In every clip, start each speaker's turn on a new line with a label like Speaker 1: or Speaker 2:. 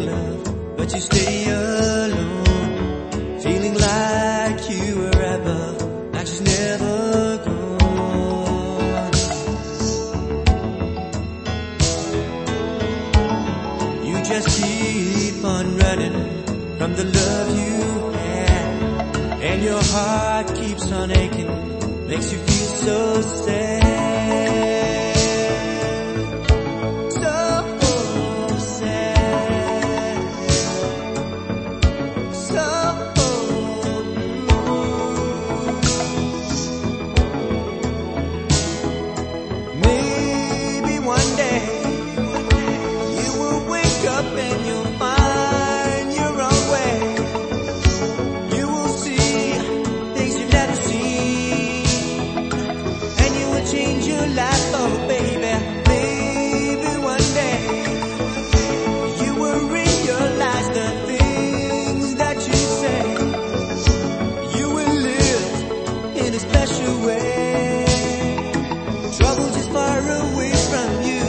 Speaker 1: love, but you stay alone, feeling like you were above, like she's never gone. You just keep on running from the love you had, and your heart keeps on aching, makes you feel so sad. Change your life, oh baby, baby, one day you will realize the things that you say. You will live in a special way. Trouble just far away from you.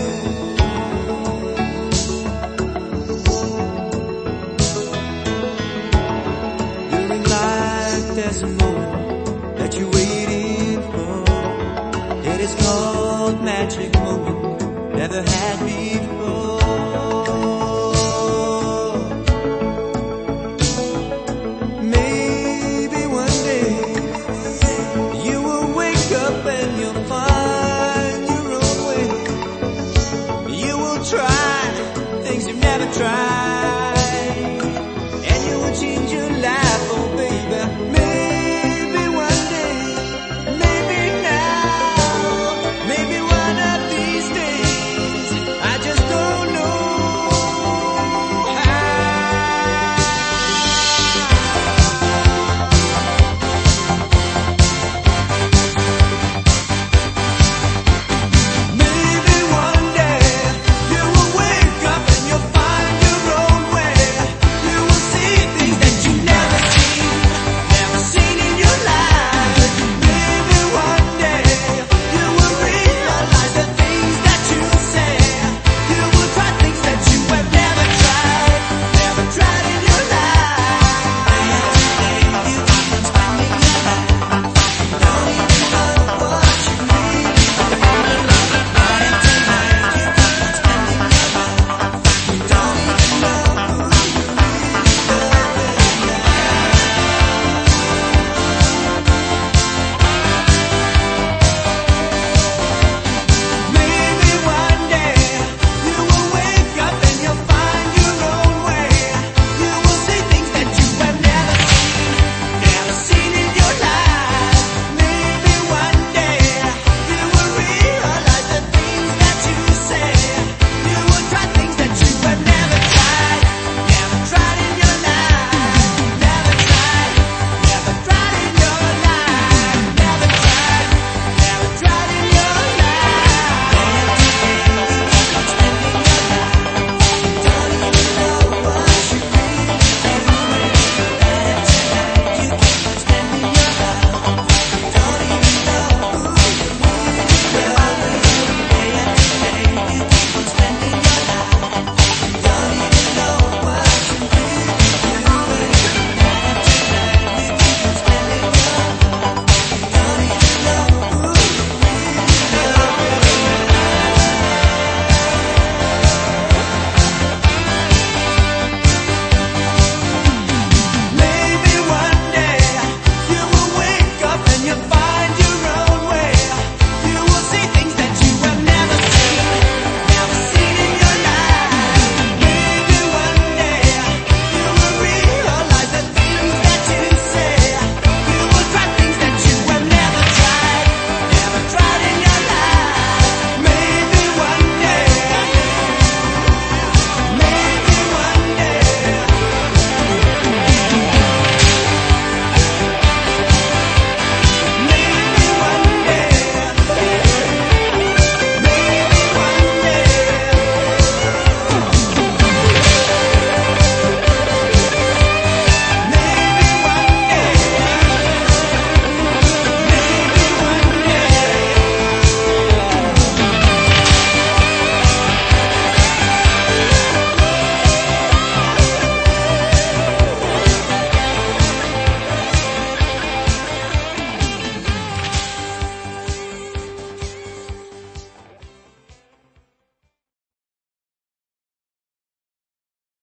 Speaker 1: During life there's a moment that you're waiting for. It is called magic moment, never had before.